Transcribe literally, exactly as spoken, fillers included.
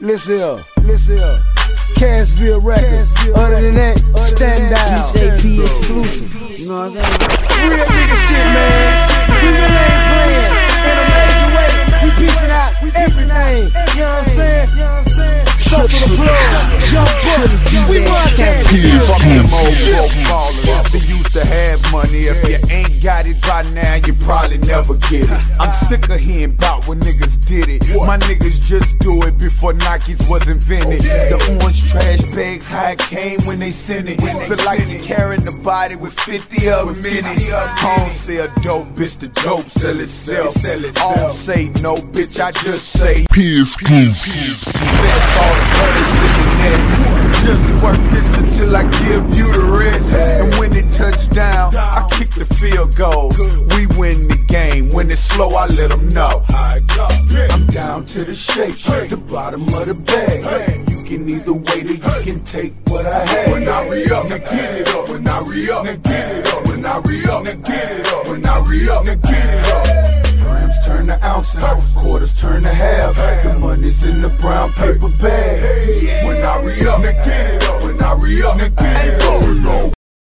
Listen up, listen up. Cashville Records. Other than that, stand out. D J P exclusive. You know what I'm saying? Real nigga shit, man. We really ain't playing in a major way. We piecing out everything. You know what I'm saying? Social the plug. Young Bucks. We broadcast. Fucking old broke ballers. They used to have money. If you ain't got it by now, you probably never get it. I'm sick of hearing about when niggas did it. My niggas just do it before Nikes was invented. The orange trash bags, how it came when they sent it. Feel like you carrying the body with fifty of a minute. I don't sell dope, bitch, the dope sell itself. I don't say no, bitch, I just say P exclusive. Just work this until I give you the rest. And when it touch down, I kick the field goal. We win the game. When it's slow, I let them know. I'm down to the shape, the bottom of the bag. You can either wait or you can take what I had. When I re-up, now get it up. When I re-up, now get it up. When I re-up, now get it up. When I re-up, now get it up. Grams turn to ounces, quarters turn to half. The money's in the brown paper bag. When I re-up, now get it up. When I re-up, now get it up.